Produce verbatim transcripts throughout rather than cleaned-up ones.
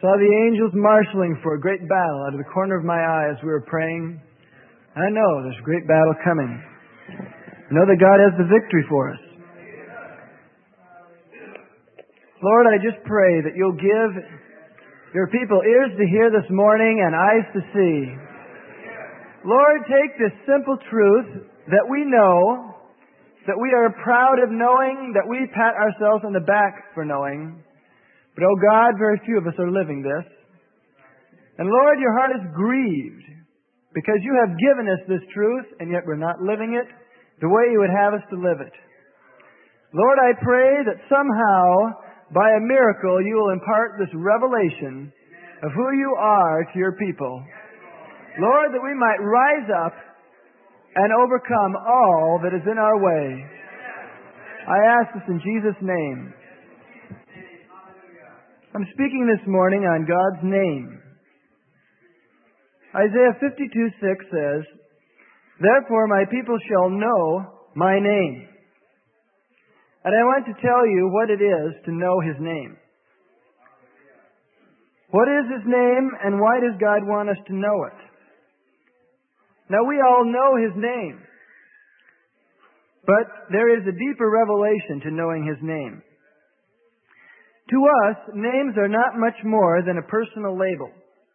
Saw the angels marshaling for a great battle out of the corner of my eye as we were praying. I know there's a great battle coming. I know that God has the victory for us. Lord, I just pray that you'll give your people ears to hear this morning and eyes to see. Lord, take this simple truth that we know, that we are proud of knowing, that we pat ourselves on the back for knowing. But, oh God, very few of us are living this. And Lord, your heart is grieved because you have given us this truth and yet we're not living it the way you would have us to live it. Lord, I pray that somehow, by a miracle, you will impart this revelation of who you are to your people. Lord, that we might rise up and overcome all that is in our way. I ask this in Jesus' name. I'm speaking this morning on God's name. Isaiah fifty-two six says, "Therefore my people shall know my name." And I want to tell you what it is to know His name. What is His name and why does God want us to know it? Now we all know His name. But there is a deeper revelation to knowing His name. To us, names are not much more than a personal label.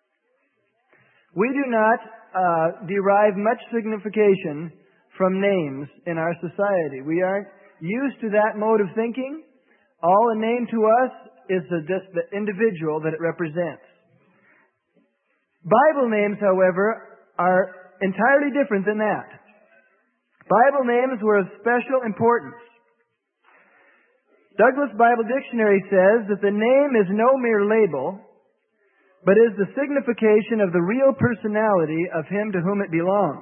We do not uh, derive much signification from names in our society. We aren't used to that mode of thinking. All a name to us is the, just the individual that it represents. Bible names, however, are entirely different than that. Bible names were of special importance. Douglas Bible Dictionary says that the name is no mere label, but is the signification of the real personality of him to whom it belongs.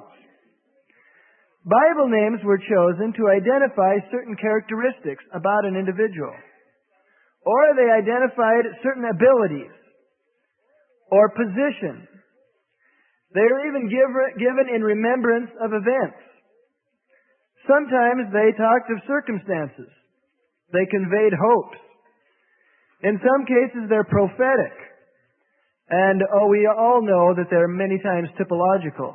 Bible names were chosen to identify certain characteristics about an individual, or they identified certain abilities or position. They are even give, given in remembrance of events. Sometimes they talked of circumstances. They conveyed hopes. In some cases, they're prophetic. And, oh, we all know that they're many times typological.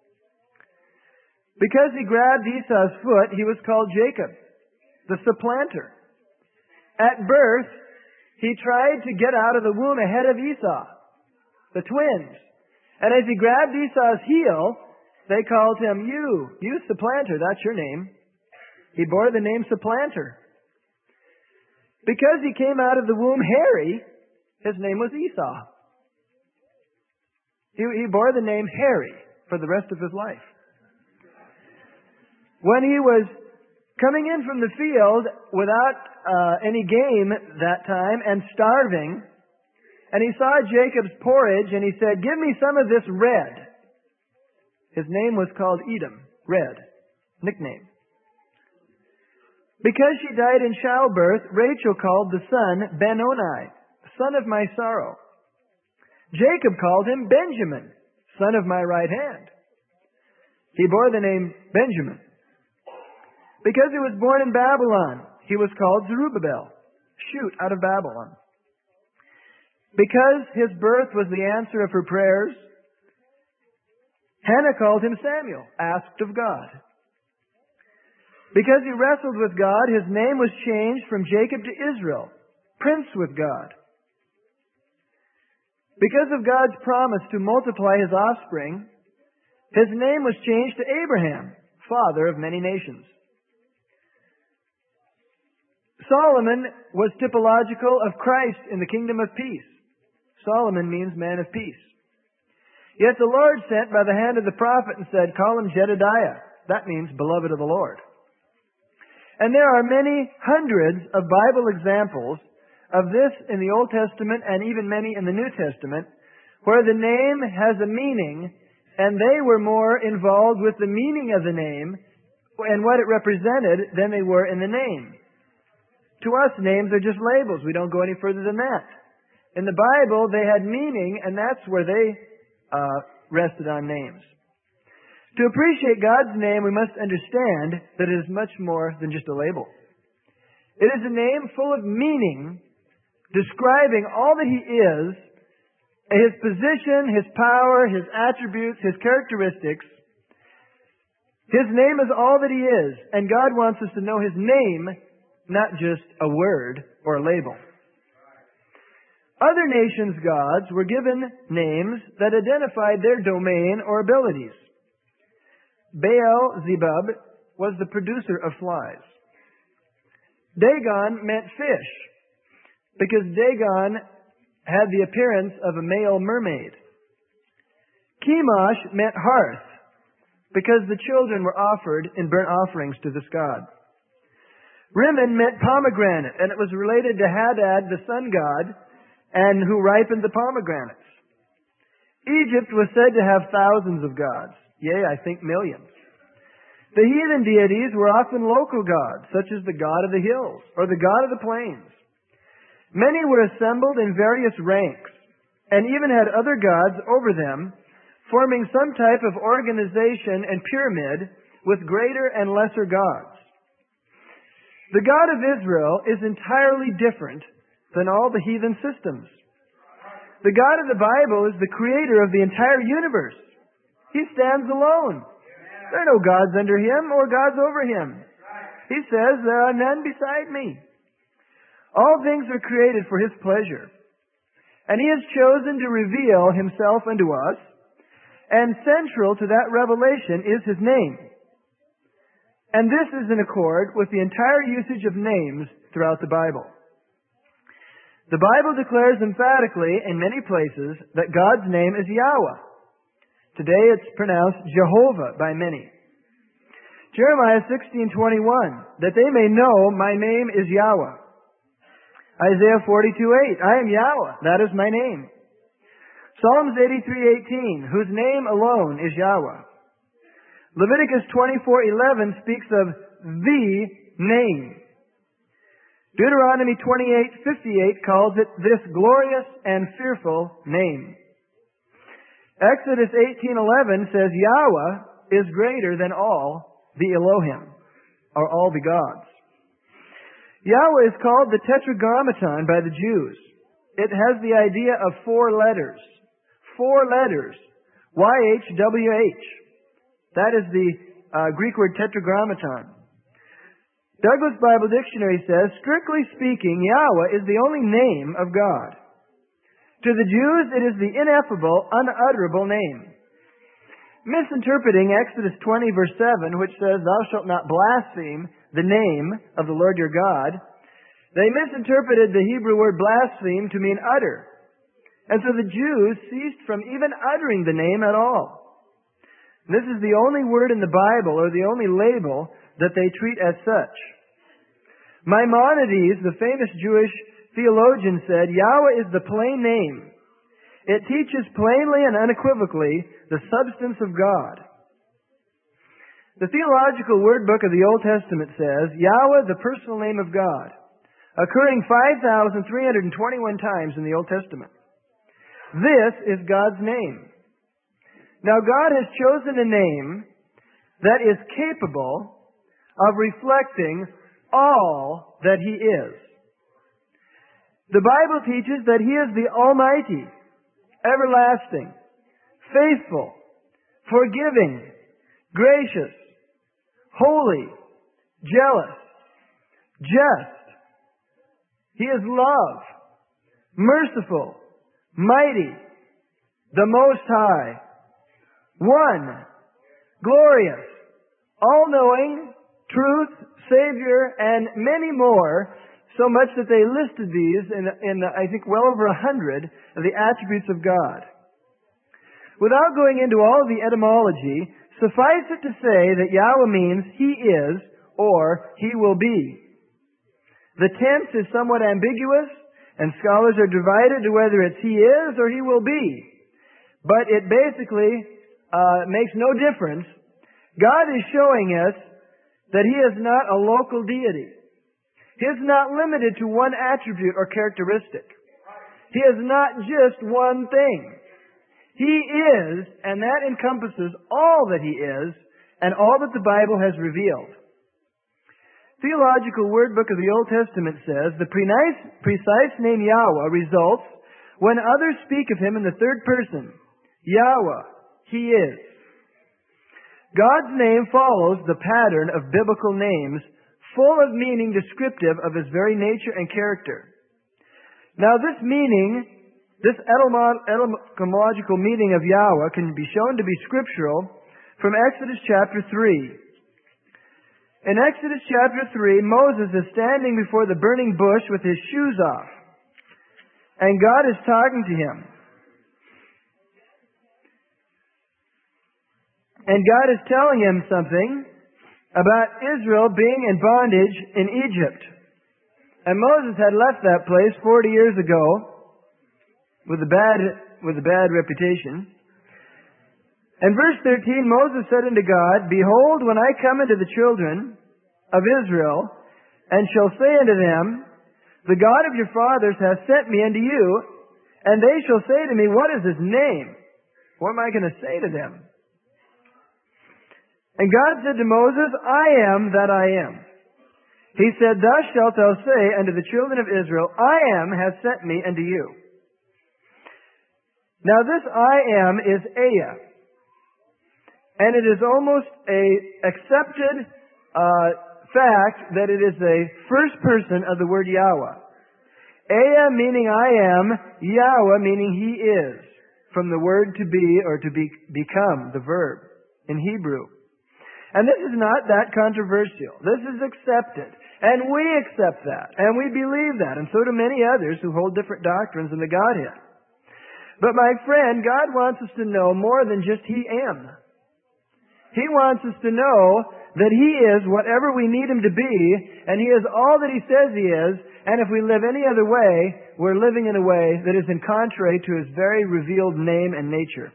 Because he grabbed Esau's foot, he was called Jacob, the supplanter. At birth, he tried to get out of the womb ahead of Esau, the twins. And as he grabbed Esau's heel, they called him, you, you supplanter, that's your name. He bore the name supplanter. Because he came out of the womb hairy, his name was Esau. He, he bore the name Hairy for the rest of his life. When he was coming in from the field without uh, any game that time and starving, and he saw Jacob's porridge and he said, "Give me some of this red." His name was called Edom, red, nickname. Because she died in childbirth, Rachel called the son Ben-Oni, son of my sorrow. Jacob called him Benjamin, son of my right hand. He bore the name Benjamin. Because he was born in Babylon, he was called Zerubbabel, shoot out of Babylon. Because his birth was the answer of her prayers, Hannah called him Samuel, asked of God. Because he wrestled with God, his name was changed from Jacob to Israel, prince with God. Because of God's promise to multiply his offspring, his name was changed to Abraham, father of many nations. Solomon was typological of Christ in the kingdom of peace. Solomon means man of peace. Yet the Lord sent by the hand of the prophet and said, "Call him Jedediah." That means beloved of the Lord. And there are many hundreds of Bible examples of this in the Old Testament and even many in the New Testament, where the name has a meaning and they were more involved with the meaning of the name and what it represented than they were in the name. To us, names are just labels. We don't go any further than that. In the Bible, they had meaning, and that's where they uh, rested on names. To appreciate God's name, we must understand that it is much more than just a label. It is a name full of meaning, describing all that He is His position, His power, His attributes, His characteristics. His name is all that He is, and God wants us to know His name, not just a word or a label. Other nations' gods were given names that identified their domain or abilities. Baal-zebub was the producer of flies. Dagon meant fish, because Dagon had the appearance of a male mermaid. Chemosh meant hearth, because the children were offered in burnt offerings to this god. Rimmon meant pomegranate, and it was related to Hadad, the sun god, and who ripened the pomegranates. Egypt was said to have thousands of gods. Yea, I think millions. The heathen deities were often local gods, such as the god of the hills or the god of the plains. Many were assembled in various ranks and even had other gods over them, forming some type of organization and pyramid with greater and lesser gods. The God of Israel is entirely different than all the heathen systems. The God of the Bible is the creator of the entire universe. He stands alone. There are no gods under Him or gods over Him. He says, there are none beside me. All things are created for His pleasure. And He has chosen to reveal Himself unto us, and central to that revelation is His name. And this is in accord with the entire usage of names throughout the Bible. The Bible declares emphatically in many places that God's name is Yahweh. Today it's pronounced Jehovah by many. Jeremiah sixteen twenty-one, that they may know my name is Yahweh. Isaiah forty-two eight, I am Yahweh, that is my name. Psalms eighty-three eighteen, whose name alone is Yahweh. Leviticus twenty-four eleven speaks of the name. Deuteronomy twenty-eight fifty-eight calls it this glorious and fearful name. Exodus eighteen eleven says Yahweh is greater than all the Elohim, or all the gods. Yahweh is called the Tetragrammaton by the Jews. It has the idea of four letters. Four letters. Y H W H. That is the uh, Greek word Tetragrammaton. Douglas Bible Dictionary says, strictly speaking, Yahweh is the only name of God. To the Jews, it is the ineffable, unutterable name. Misinterpreting Exodus twenty verse seven, which says, thou shalt not blaspheme the name of the Lord your God, they misinterpreted the Hebrew word blaspheme to mean utter. And so the Jews ceased from even uttering the name at all. This is the only word in the Bible, or the only label, that they treat as such. Maimonides, the famous Jewish theologian, said, Yahweh is the plain name. It teaches plainly and unequivocally the substance of God. The Theological Word Book of the Old Testament says, Yahweh, the personal name of God, occurring five thousand three hundred twenty-one times in the Old Testament. This is God's name. Now God has chosen a name that is capable of reflecting all that He is. The Bible teaches that He is the Almighty, everlasting, faithful, forgiving, gracious, holy, jealous, just. He is love, merciful, mighty, the Most High, one, glorious, all-knowing, truth, Savior, and many more, so much that they listed these in, in I think, well over a hundred of the attributes of God. Without going into all of the etymology, suffice it to say that Yahweh means He is or He will be. The tense is somewhat ambiguous, and scholars are divided to whether it's He is or He will be. But it basically uh, makes no difference. God is showing us that He is not a local deity. He is not limited to one attribute or characteristic. He is not just one thing. He is, and that encompasses all that He is, and all that the Bible has revealed. Theological Word Book of the Old Testament says, the precise name Yahweh results when others speak of Him in the third person, Yahweh, He is. God's name follows the pattern of biblical names, full of meaning descriptive of His very nature and character. Now this meaning, this etymological meaning of Yahweh can be shown to be scriptural from Exodus chapter three. In Exodus chapter three, Moses is standing before the burning bush with his shoes off. And God is talking to him. And God is telling him something about Israel being in bondage in Egypt. And Moses had left that place forty years ago with a bad, with a bad reputation. In verse thirteen, Moses said unto God, Behold, when I come into the children of Israel, and shall say unto them, The God of your fathers hath sent me unto you, and they shall say to me, What is His name? What am I going to say to them? And God said to Moses, I am that I am. He said, Thus shalt thou say unto the children of Israel, I am hath sent me unto you. Now this I am is Aya. And it is almost a accepted uh, fact that it is a first person of the word Yahweh. Aya meaning I am, Yahweh meaning He is, from the word to be or to be, become, the verb, in Hebrew. And this is not that controversial. This is accepted. And we accept that. And we believe that. And so do many others who hold different doctrines in the Godhead. But my friend, God wants us to know more than just He am. He wants us to know that He is whatever we need Him to be, and He is all that He says He is, and if we live any other way, we're living in a way that is in contrary to His very revealed name and nature.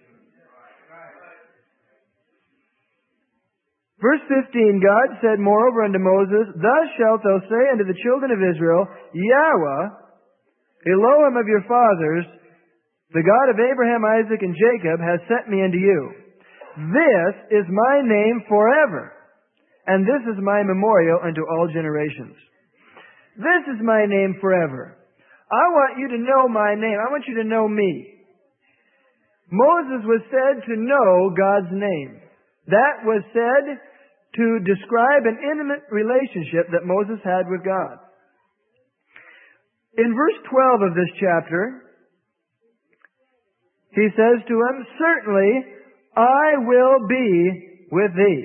Verse fifteen, God said moreover unto Moses, Thus shalt thou say unto the children of Israel, Yahweh, Elohim of your fathers, the God of Abraham, Isaac, and Jacob, has sent me unto you. This is my name forever, and this is my memorial unto all generations. This is my name forever. I want you to know my name. I want you to know me. Moses was said to know God's name. That was said to describe an intimate relationship that Moses had with God. In verse twelve of this chapter, he says to him, Certainly I will be with thee.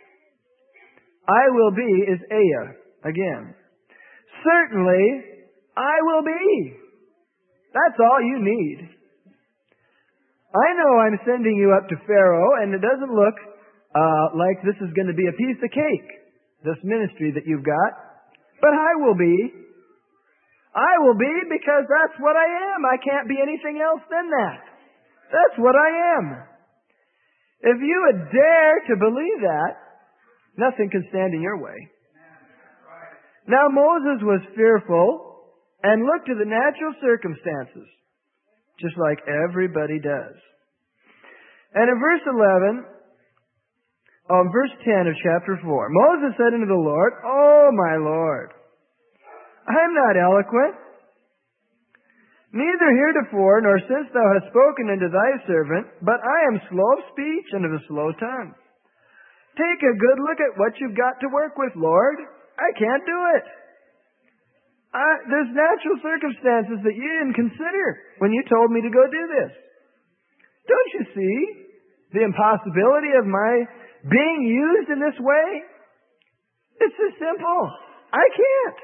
I will be is Aya again. Certainly I will be. That's all you need. I know I'm sending you up to Pharaoh, and it doesn't look uh, like this is going to be a piece of cake, this ministry that you've got. But I will be. I will be because that's what I am. I can't be anything else than that. That's what I am. If you would dare to believe that, nothing can stand in your way. Now Moses was fearful and looked to the natural circumstances, just like everybody does. And in verse eleven, oh, verse ten of chapter four, Moses said unto the Lord, O my Lord, I am not eloquent, neither heretofore nor since thou hast spoken unto thy servant, but I am slow of speech and of a slow tongue. Take a good look at what you've got to work with, Lord. I can't do it. I, there's natural circumstances that you didn't consider when you told me to go do this. Don't you see the impossibility of my being used in this way? It's so simple. I can't.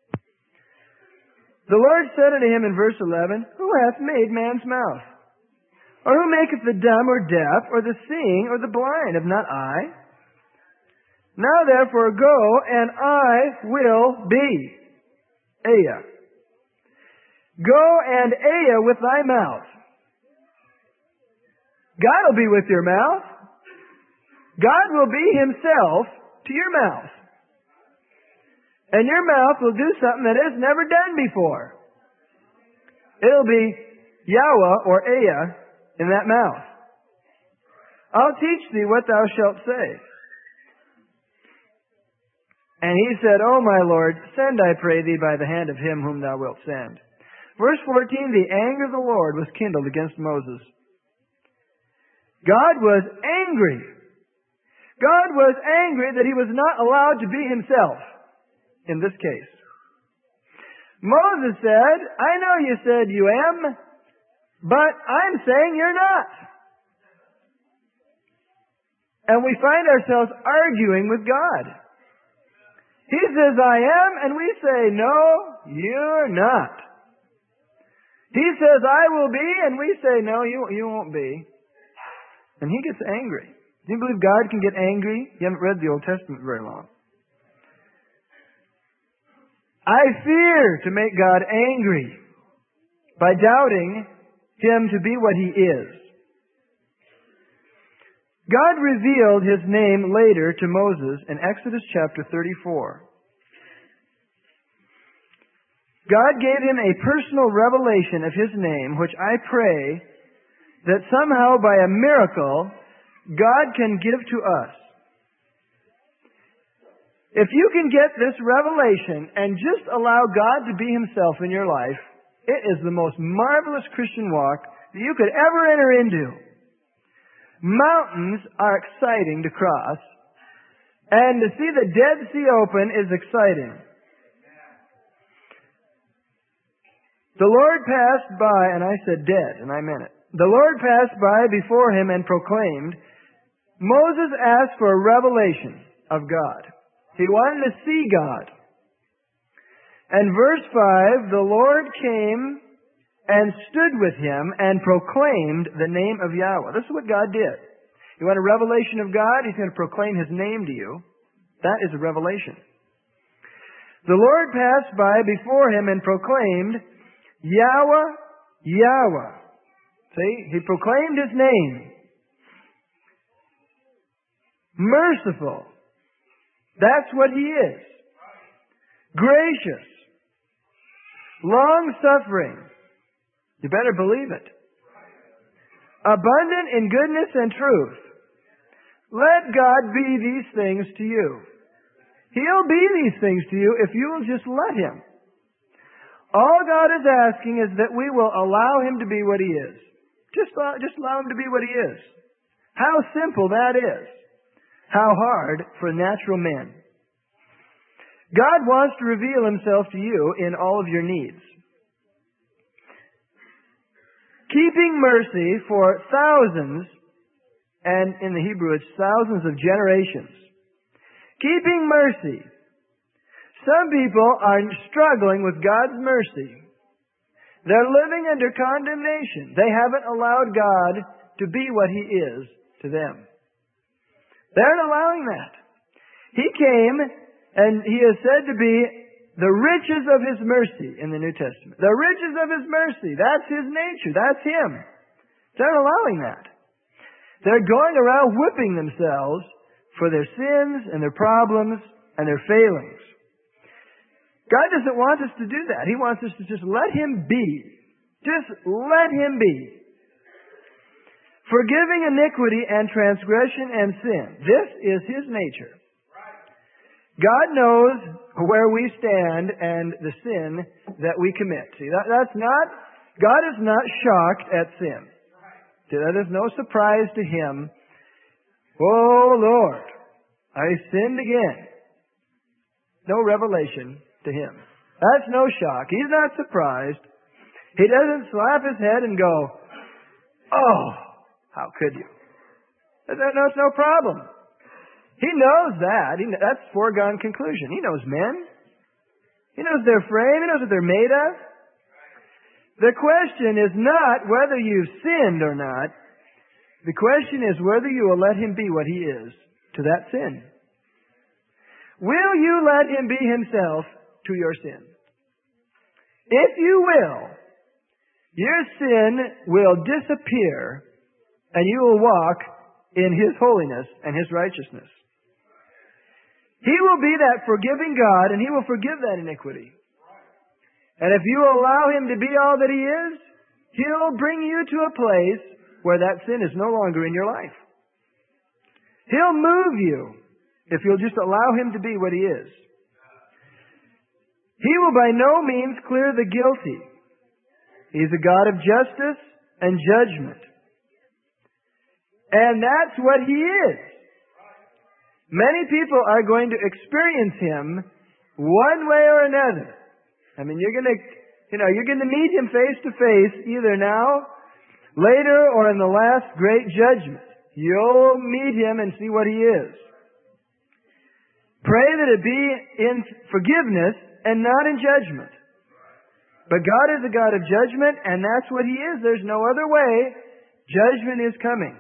The Lord said unto him in verse eleven, Who hath made man's mouth? Or who maketh the dumb or deaf, or the seeing, or the blind? Have not I? Now therefore go, and I will be. Aya. Go and Aya with thy mouth. God will be with your mouth. God will be Himself to your mouth. And your mouth will do something that it's never done before. It'll be Yahweh or Aya in that mouth. I'll teach thee what thou shalt say. And he said, O my Lord, send, I pray thee, by the hand of him whom thou wilt send. Verse fourteen, the anger of the Lord was kindled against Moses. God was angry. God was angry that he was not allowed to be himself in this case. Moses said, I know you said you am, but I'm saying you're not. And we find ourselves arguing with God. He says, I am, and we say, no, you're not. He says, I will be, and we say, no, you, you won't be. And he gets angry. Do you believe God can get angry? You haven't read the Old Testament very long. I fear to make God angry by doubting him to be what he is. God revealed his name later to Moses in Exodus chapter thirty-four. God gave him a personal revelation of his name, which I pray that somehow by a miracle God can give to us. If you can get this revelation and just allow God to be himself in your life, it is the most marvelous Christian walk that you could ever enter into. Mountains are exciting to cross, and to see the Dead Sea open is exciting. The Lord passed by, and I said dead, and I meant it. The Lord passed by before him and proclaimed. Moses asked for a revelation of God. He wanted to see God. And verse five, the Lord came and stood with him and proclaimed the name of Yahweh. This is what God did. You want a revelation of God? He's going to proclaim his name to you. That is a revelation. The Lord passed by before him and proclaimed, Yahweh, Yahweh. See, he proclaimed his name. Merciful. That's what he is. Gracious. Long-suffering. You better believe it. Abundant in goodness and truth. Let God be these things to you. He'll be these things to you if you will just let him. All God is asking is that we will allow him to be what he is. Just, just allow him to be what he is. How simple that is. How hard for natural men. God wants to reveal himself to you in all of your needs. Keeping mercy for thousands, and in the Hebrew it's thousands of generations. Keeping mercy. Some people are struggling with God's mercy. They're living under condemnation. They haven't allowed God to be what he is to them. They aren't allowing that. He came, and he is said to be the riches of his mercy in the New Testament. The riches of his mercy. That's his nature. That's him. They're allowing that. They're going around whipping themselves for their sins and their problems and their failings. God doesn't want us to do that. He wants us to just let him be. Just let him be. Forgiving iniquity and transgression and sin. This is his nature. God knows where we stand and the sin that we commit. See, that, that's not, God is not shocked at sin. See, that is no surprise to him. Oh Lord, I sinned again. No revelation to him. That's no shock. He's not surprised. He doesn't slap his head and go, oh, how could you? That's no problem. He knows that. He, that's foregone conclusion. He knows men. He knows their frame. He knows what they're made of. The question is not whether you've sinned or not. The question is whether you will let him be what he is to that sin. Will you let him be himself to your sin? If you will, your sin will disappear and you will walk in his holiness and his righteousness. He will be that forgiving God, and he will forgive that iniquity. And if you allow him to be all that he is, he'll bring you to a place where that sin is no longer in your life. He'll move you if you'll just allow him to be what he is. He will by no means clear the guilty. He's a God of justice and judgment. And that's what He is. Many people are going to experience Him one way or another. I mean, you're going to, you know, you're going to meet Him face to face either now, later, or in the last great judgment. You'll meet Him and see what He is. Pray that it be in forgiveness and not in judgment. But God is a God of judgment, and that's what He is. There's no other way. Judgment is coming.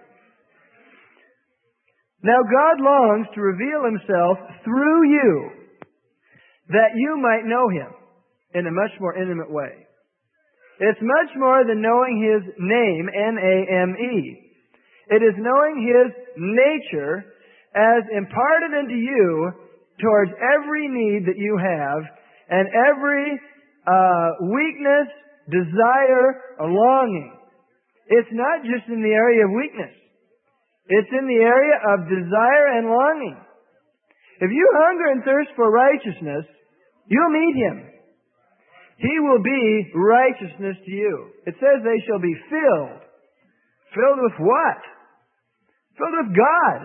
Now God longs to reveal Himself through you, that you might know Him in a much more intimate way. It's much more than knowing His name, N A M E. It is knowing His nature as imparted into you towards every need that you have and every uh, weakness, desire, or longing. It's not just in the area of weakness. It's in the area of desire and longing. If you hunger and thirst for righteousness, you'll meet Him. He will be righteousness to you. It says they shall be filled. Filled with what? Filled with God.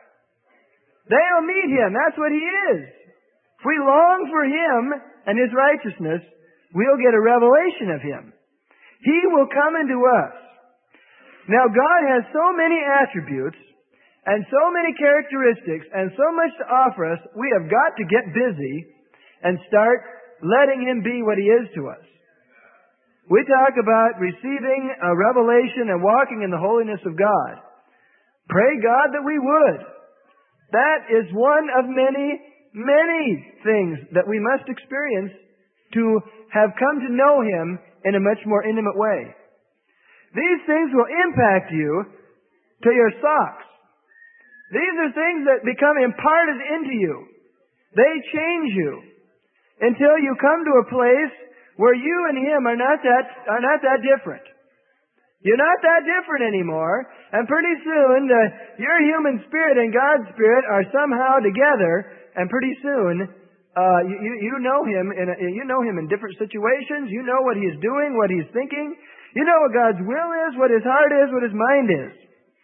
They'll meet Him. That's what He is. If we long for Him and His righteousness, we'll get a revelation of Him. He will come into us. Now, God has so many attributes and so many characteristics and so much to offer us, we have got to get busy and start letting Him be what He is to us. We talk about receiving a revelation and walking in the holiness of God. Pray God that we would. That is one of many, many things that we must experience to have come to know Him in a much more intimate way. These things will impact you to your socks. These are things that become imparted into you. They change you until you come to a place where you and Him are not that, are not that different. You're not that different anymore, and pretty soon the, your human spirit and God's spirit are somehow together, and pretty soon uh, you, you, you know Him in a, you know Him in different situations. You know what He's doing, what He's thinking. You know what God's will is, what His heart is, what His mind is.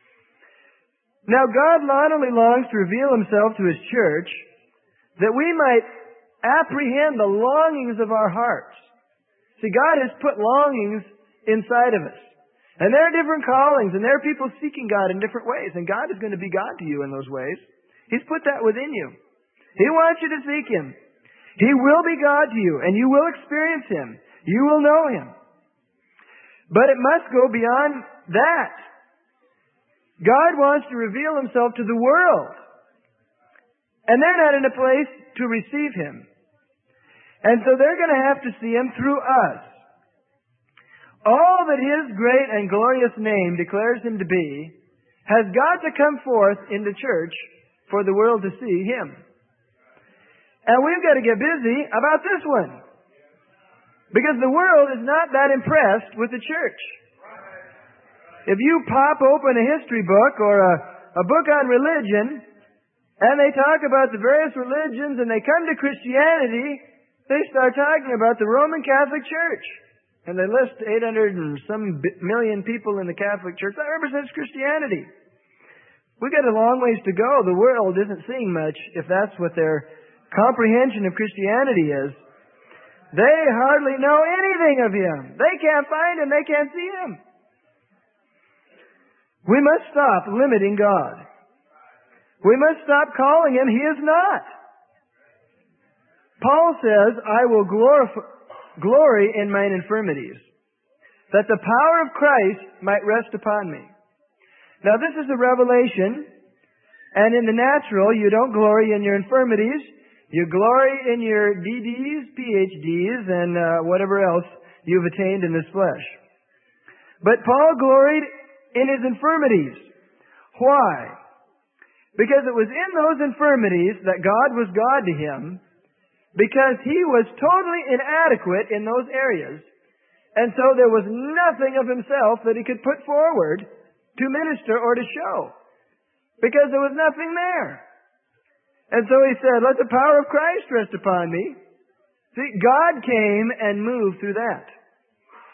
Now God not only longs to reveal Himself to His church, that we might apprehend the longings of our hearts. See, God has put longings inside of us. And there are different callings, and there are people seeking God in different ways, and God is going to be God to you in those ways. He's put that within you. He wants you to seek Him. He will be God to you, and you will experience Him. You will know Him. But it must go beyond that. God wants to reveal Himself to the world. And they're not in a place to receive Him. And so they're going to have to see Him through us. All that His great and glorious name declares Him to be has got to come forth in the church for the world to see Him. And we've got to get busy about this one. Because the world is not that impressed with the church. If you pop open a history book or a, a book on religion, and they talk about the various religions and they come to Christianity, they start talking about the Roman Catholic Church. And they list eight hundred and some million people in the Catholic Church. That represents Christianity. We've got a long ways to go. The world isn't seeing much if that's what their comprehension of Christianity is. They hardly know anything of Him. They can't find Him. They can't see Him. We must stop limiting God. We must stop calling Him He is not. Paul says, I will glorify, glory in mine infirmities, that the power of Christ might rest upon me. Now this is a revelation, and in the natural, you don't glory in your infirmities. You glory in your D Ds, P H Ds, and uh, whatever else you've attained in this flesh. But Paul gloried in his infirmities. Why? Because it was in those infirmities that God was God to him, because he was totally inadequate in those areas, and so there was nothing of himself that he could put forward to minister or to show, because there was nothing there. And so he said, let the power of Christ rest upon me. See, God came and moved through that.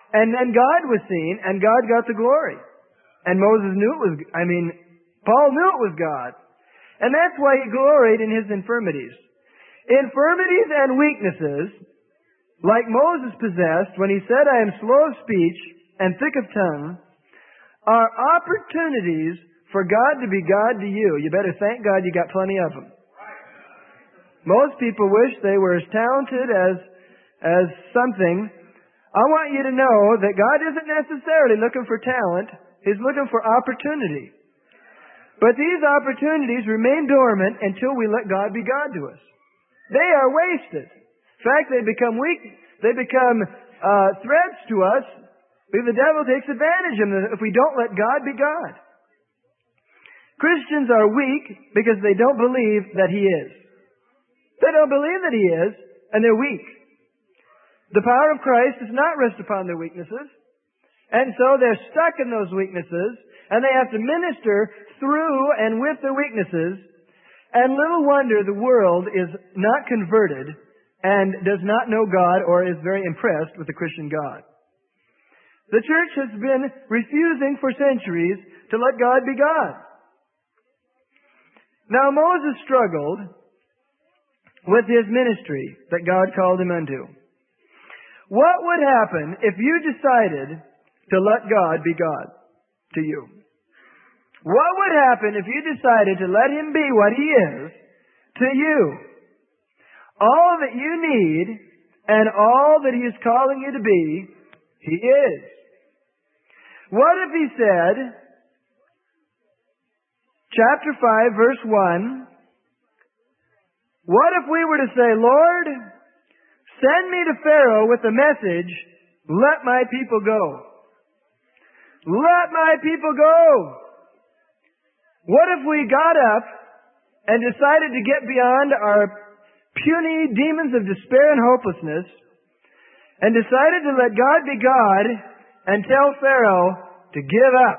And then God was seen, and God got the glory. And Moses knew it was, I mean, Paul knew it was God. And that's why he gloried in his infirmities. Infirmities and weaknesses, like Moses possessed when he said, I am slow of speech and thick of tongue, are opportunities for God to be God to you. You better thank God you got plenty of them. Most people wish they were as talented as, as something. I want you to know that God isn't necessarily looking for talent. He's looking for opportunity. But these opportunities remain dormant until we let God be God to us. They are wasted. In fact, they become weak. They become uh, threats to us because the devil takes advantage of them if we don't let God be God. Christians are weak because they don't believe that He is. They don't believe that He is, and they're weak. The power of Christ does not rest upon their weaknesses. And so they're stuck in those weaknesses, and they have to minister through and with their weaknesses. And little wonder the world is not converted and does not know God or is very impressed with the Christian God. The church has been refusing for centuries to let God be God. Now Moses struggled with his ministry that God called him unto. What would happen if you decided to let God be God to you? What would happen if you decided to let Him be what He is to you? All that you need and all that He is calling you to be, He is. What if He said, chapter five, verse one, what if we were to say, Lord, send me to Pharaoh with the message, let my people go. Let my people go. What if we got up and decided to get beyond our puny demons of despair and hopelessness and decided to let God be God and tell Pharaoh to give up?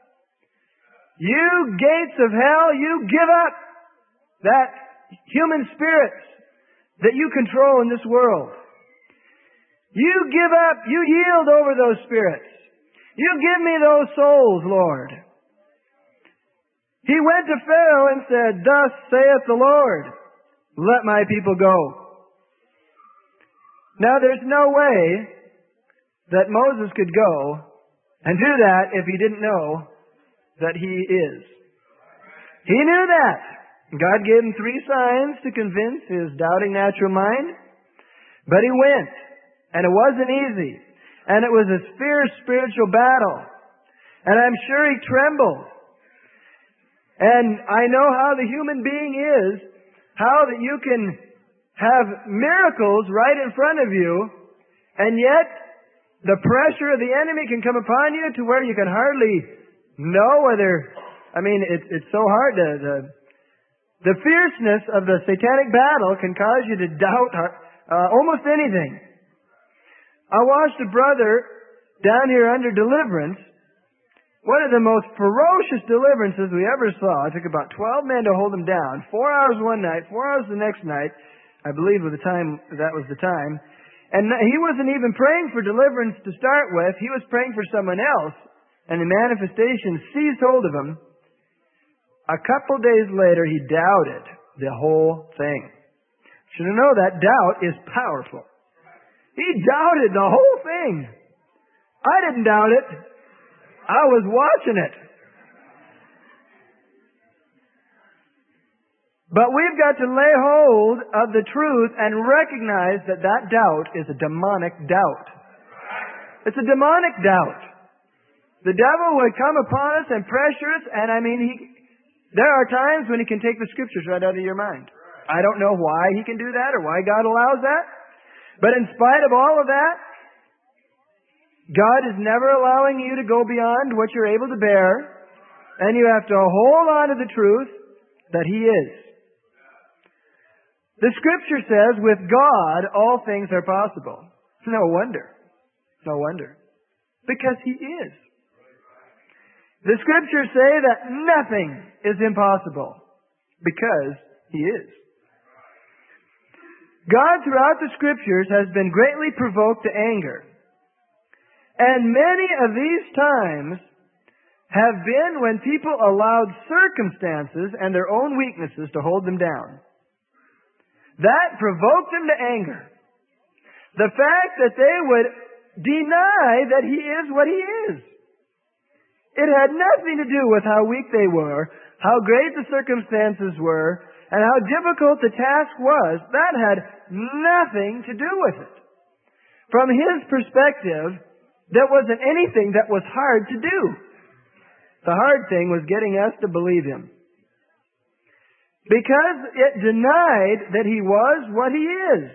You gates of hell, you give up that human spirits that you control in this world. You give up, you yield over those spirits. You give me those souls, Lord. He went to Pharaoh and said, thus saith the Lord, let my people go. Now there's no way that Moses could go and do that if he didn't know that he is. He knew that. God gave him three signs to convince his doubting natural mind. But he went. And it wasn't easy. And it was a fierce spiritual battle. And I'm sure he trembled. And I know how the human being is. How that you can have miracles right in front of you. And yet the pressure of the enemy can come upon you to where you can hardly know whether... I mean, it, it's so hard to... to The fierceness of the satanic battle can cause you to doubt uh, almost anything. I watched a brother down here under deliverance. One of the most ferocious deliverances we ever saw. It took about twelve men to hold him down. Four hours one night, four hours the next night. I believe with the time, that was the time. And he wasn't even praying for deliverance to start with. He was praying for someone else. And the manifestation seized hold of him. A couple days later, he doubted the whole thing. Should have known that doubt is powerful. He doubted the whole thing. I didn't doubt it. I was watching it. But we've got to lay hold of the truth and recognize that that doubt is a demonic doubt. It's a demonic doubt. The devil would come upon us and pressure us, and I mean, he... There are times when he can take the scriptures right out of your mind. I don't know why he can do that or why God allows that. But in spite of all of that, God is never allowing you to go beyond what you're able to bear. And you have to hold on to the truth that He is. The scripture says, with God, all things are possible. No wonder. No wonder. Because He is. The scriptures say that nothing is impossible because He is. God throughout the scriptures has been greatly provoked to anger. And many of these times have been when people allowed circumstances and their own weaknesses to hold them down. That provoked them to anger. The fact that they would deny that He is what He is. It had nothing to do with how weak they were, how great the circumstances were, and how difficult the task was. That had nothing to do with it. From His perspective, there wasn't anything that was hard to do. The hard thing was getting us to believe Him. Because it denied that He was what He is.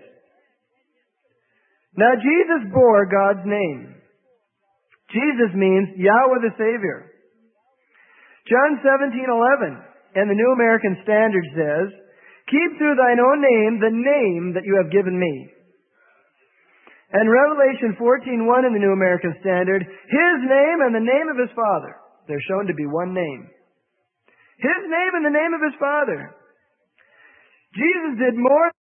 Now Jesus bore God's name. Jesus means Yahweh the Savior. John seventeen eleven in the New American Standard says, "Keep through thine own name the name that you have given me." And Revelation fourteen one in the New American Standard, His name and the name of His Father. They're shown to be one name. His name and the name of His Father. Jesus did more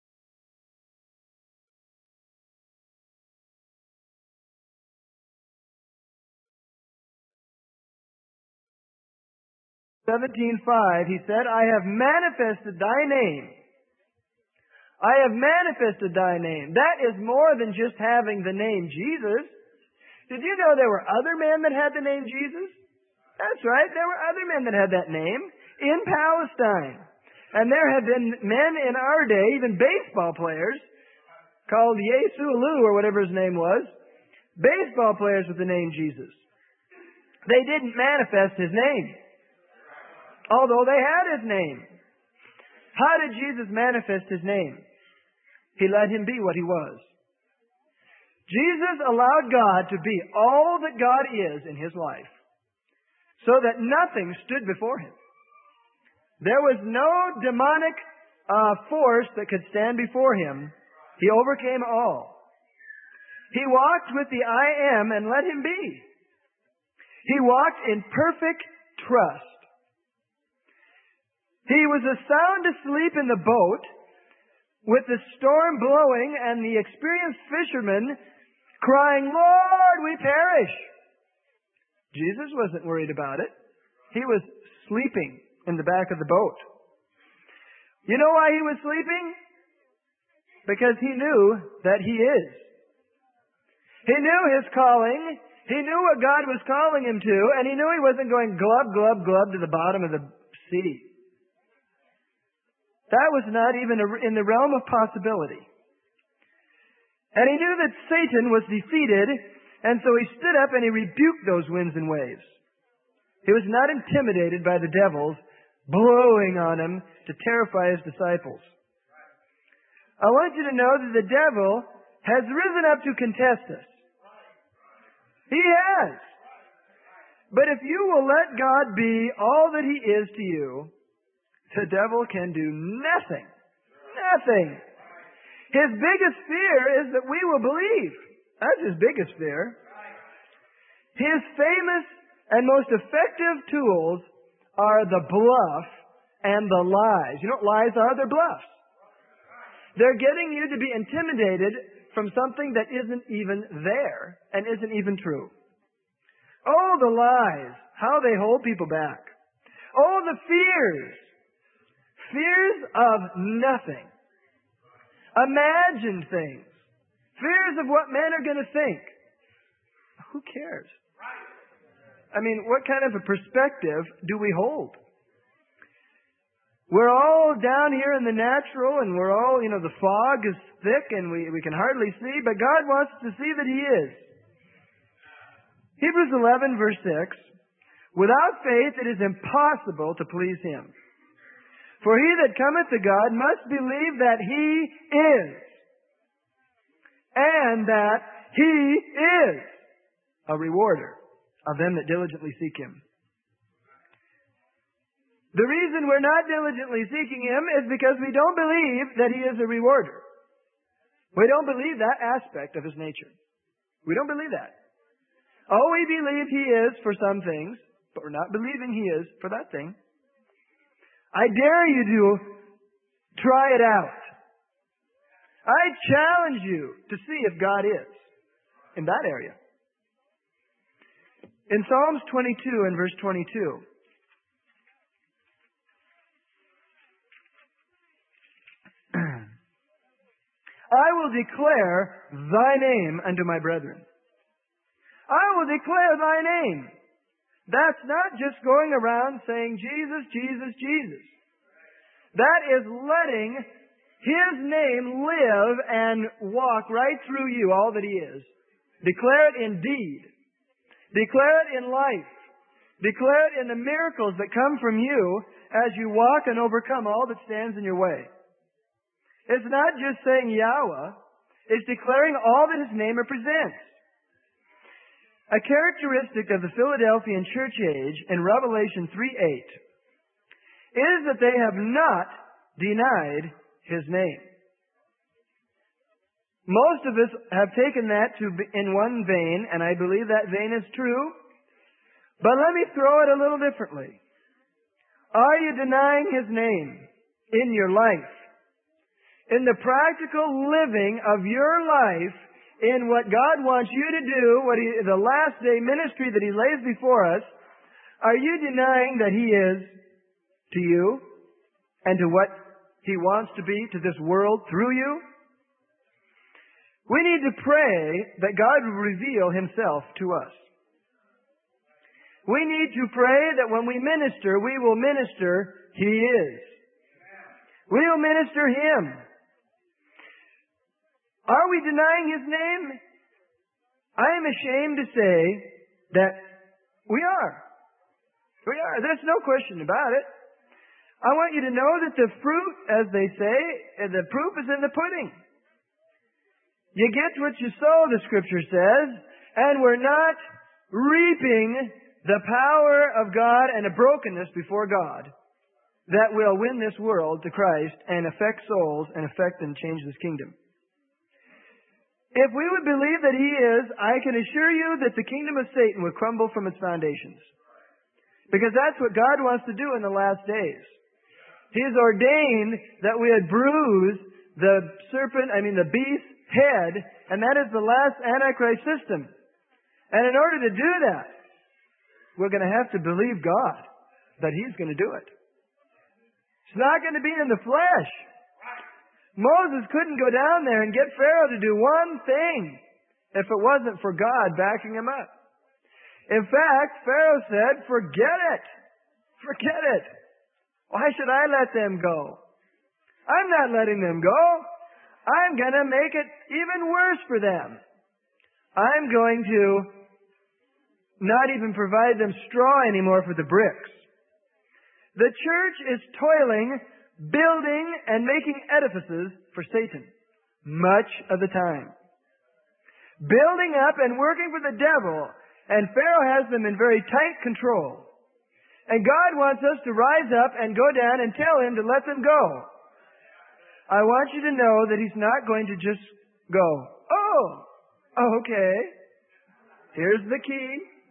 seventeen five, He said, "I have manifested thy name." I have manifested thy name. That is more than just having the name Jesus. Did you know there were other men that had the name Jesus? That's right, there were other men that had that name in Palestine. And there have been men in our day, even baseball players, called Yesu Lu or whatever his name was, baseball players with the name Jesus. They didn't manifest His name, although they had His name. How did Jesus manifest His name? He let Him be what He was. Jesus allowed God to be all that God is in His life, so that nothing stood before Him. There was no demonic uh, force that could stand before Him. He overcame all. He walked with the I Am and let Him be. He walked in perfect trust. He was sound asleep in the boat with the storm blowing and the experienced fishermen crying, "Lord, we perish." Jesus wasn't worried about it. He was sleeping in the back of the boat. You know why He was sleeping? Because He knew that He is. He knew His calling. He knew what God was calling Him to, and He knew He wasn't going glub, glub, glub to the bottom of the sea. That was not even in the realm of possibility. And He knew that Satan was defeated, and so He stood up and He rebuked those winds and waves. He was not intimidated by the devils blowing on Him to terrify His disciples. I want you to know that the devil has risen up to contest us. He has. But if you will let God be all that He is to you, the devil can do nothing. Nothing. His biggest fear is that we will believe. That's his biggest fear. His famous and most effective tools are the bluff and the lies. You know what lies are? They're bluffs. They're getting you to be intimidated from something that isn't even there and isn't even true. Oh, the lies. How they hold people back. Oh, the fears. Fears of nothing. Imagined things. Fears of what men are going to think. Who cares? I mean, what kind of a perspective do we hold? We're all down here in the natural, and we're all, you know, the fog is thick and we, we can hardly see, but God wants us to see that He is. Hebrews eleven verse six, "Without faith it is impossible to please Him. For he that cometh to God must believe that He is, and that He is a rewarder of them that diligently seek Him." The reason we're not diligently seeking Him is because we don't believe that He is a rewarder. We don't believe that aspect of His nature. We don't believe that. Oh, we believe He is for some things, but we're not believing He is for that thing. I dare you to try it out. I challenge you to see if God is in that area. In Psalms twenty-two and verse twenty-two, I will declare thy name unto my brethren. I will declare thy name. That's not just going around saying Jesus, Jesus, Jesus. That is letting His name live and walk right through you, all that He is. Declare it in deed. Declare it in life. Declare it in the miracles that come from you as you walk and overcome all that stands in your way. It's not just saying Yahweh. It's declaring all that His name represents. A characteristic of the Philadelphian church age in Revelation three eight is that they have not denied His name. Most of us have taken that to be in one vein, and I believe that vein is true. But let me throw it a little differently. Are you denying His name in your life? In the practical living of your life, in what God wants you to do, what he, the last day ministry that He lays before us, are you denying that He is to you and to what He wants to be to this world through you? We need to pray that God will reveal Himself to us. We need to pray that when we minister, we will minister He is. We will minister Him. Are we denying His name? I am ashamed to say that we are. We are. There's no question about it. I want you to know that the fruit, as they say, the proof is in the pudding. You get what you sow, the Scripture says, and we're not reaping the power of God and a brokenness before God that will win this world to Christ and affect souls and affect and change this kingdom. If we would believe that He is, I can assure you that the kingdom of Satan would crumble from its foundations. Because that's what God wants to do in the last days. He has ordained that we would bruise the serpent, I mean the beast's head, and that is the last Antichrist system. And in order to do that, we're going to have to believe God that He's going to do it. It's not going to be in the flesh. Moses couldn't go down there and get Pharaoh to do one thing if it wasn't for God backing him up. In fact, Pharaoh said, forget it. Forget it. Why should I let them go? I'm not letting them go. I'm going to make it even worse for them. I'm going to not even provide them straw anymore for the bricks. The church is toiling, building and making edifices for Satan much of the time. Building up and working for the devil, and Pharaoh has them in very tight control. And God wants us to rise up and go down and tell him to let them go. I want you to know that He's not going to just go, oh, okay, here's the key.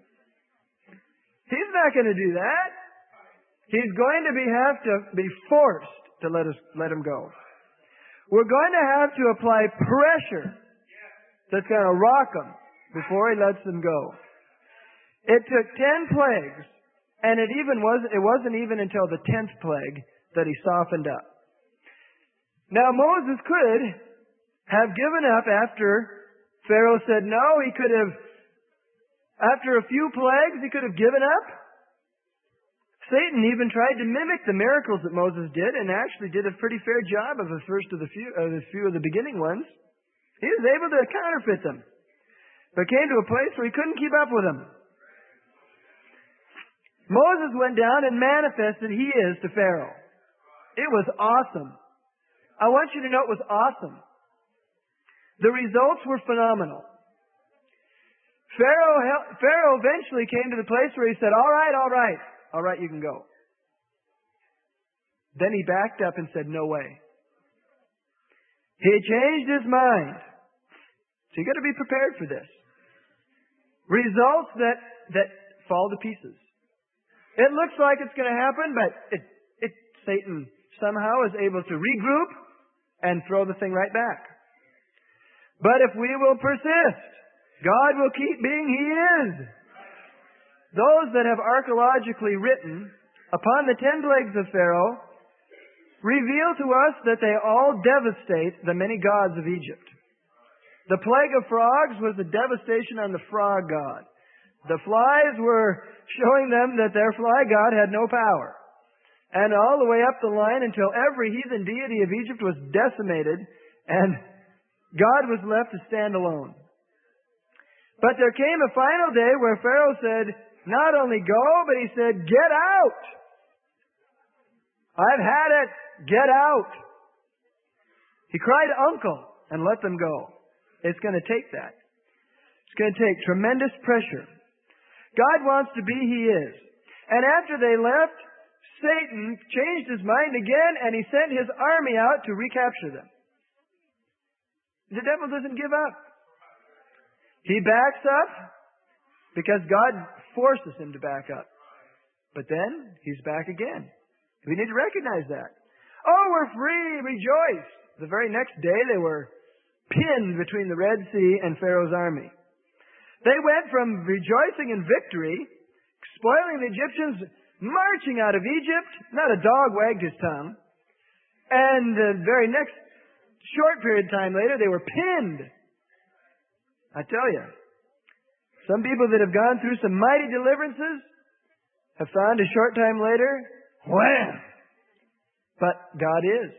He's not going to do that. He's going to be have to be forced to let us let him go. We're going to have to apply pressure that's going to rock him before He lets them go. It took ten plagues, and it even was it wasn't even until the tenth plague that He softened up. Now Moses could have given up after Pharaoh said no. He could have, after a few plagues, he could have given up. Satan even tried to mimic the miracles that Moses did, and actually did a pretty fair job of the first of the few, of the few of the beginning ones. He was able to counterfeit them, but came to a place where he couldn't keep up with them. Moses went down and manifested He is to Pharaoh. It was awesome. I want you to know it was awesome. The results were phenomenal. Pharaoh, Pharaoh eventually came to the place where he said, all right, all right. All right, you can go. Then he backed up and said, no way. He changed his mind. So you've got to be prepared for this. Results that, that fall to pieces. It looks like it's going to happen, but it, it, Satan somehow is able to regroup and throw the thing right back. But if we will persist, God will keep being He is. those that have archaeologically written upon the ten plagues of Pharaoh reveal to us that they all devastate the many gods of Egypt. The plague of frogs was a devastation on the frog god. The flies were showing them that their fly god had no power. And all the way up the line until every heathen deity of Egypt was decimated and God was left to stand alone. But there came a final day where Pharaoh said, not only go, but he said, get out! I've had it! Get out! He cried uncle and let them go. It's going to take that. It's going to take tremendous pressure. God wants to be He is. And after they left, Satan changed his mind again and he sent his army out to recapture them. The devil doesn't give up. He backs up because God forces him to back up. But then he's back again. We need to recognize that. Oh, we're free! Rejoice! The very next day they were pinned between the Red Sea and Pharaoh's army. They went from rejoicing in victory, spoiling the Egyptians, marching out of Egypt. Not a dog wagged his tongue. And the very next short period of time later, they were pinned. I tell you, some people that have gone through some mighty deliverances have found a short time later, wham! But God is.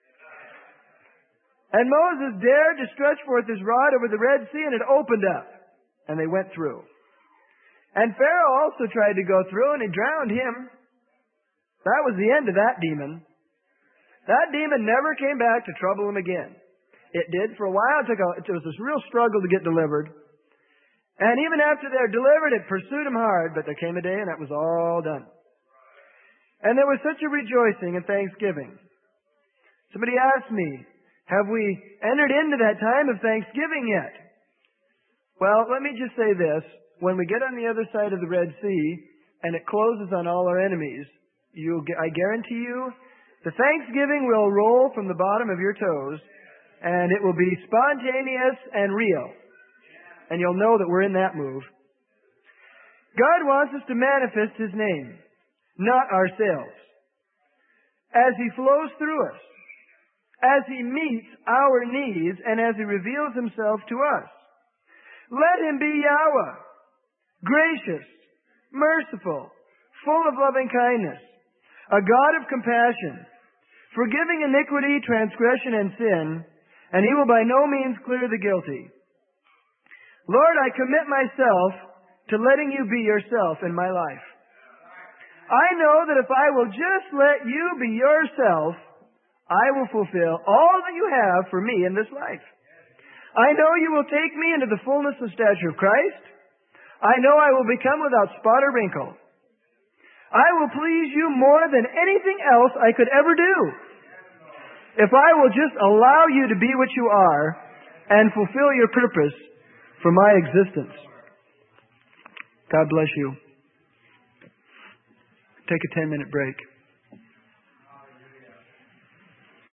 And Moses dared to stretch forth his rod over the Red Sea, and it opened up. And they went through. And Pharaoh also tried to go through, and he drowned him. That was the end of that demon. That demon never came back to trouble him again. It did for a while. It, took a, it was this real struggle to get delivered. And even after they're delivered, it pursued him hard. But there came a day, and that was all done. And there was such a rejoicing and thanksgiving. Somebody asked me, have we entered into that time of thanksgiving yet? Well, let me just say this. When we get on the other side of the Red Sea, and it closes on all our enemies, you'll, I guarantee you, the thanksgiving will roll from the bottom of your toes, and it will be spontaneous and real. And you'll know that we're in that move. God wants us to manifest His name, not ourselves. As He flows through us, as He meets our needs, and as He reveals Himself to us. Let Him be Yahweh, gracious, merciful, full of loving kindness, a God of compassion, forgiving iniquity, transgression, and sin, and He will by no means clear the guilty. Lord, I commit myself to letting You be Yourself in my life. I know that if I will just let You be Yourself, I will fulfill all that You have for me in this life. I know You will take me into the fullness and stature of Christ. I know I will become without spot or wrinkle. I will please You more than anything else I could ever do. If I will just allow You to be what You are and fulfill Your purpose for my existence. God bless you. Take a ten minute break.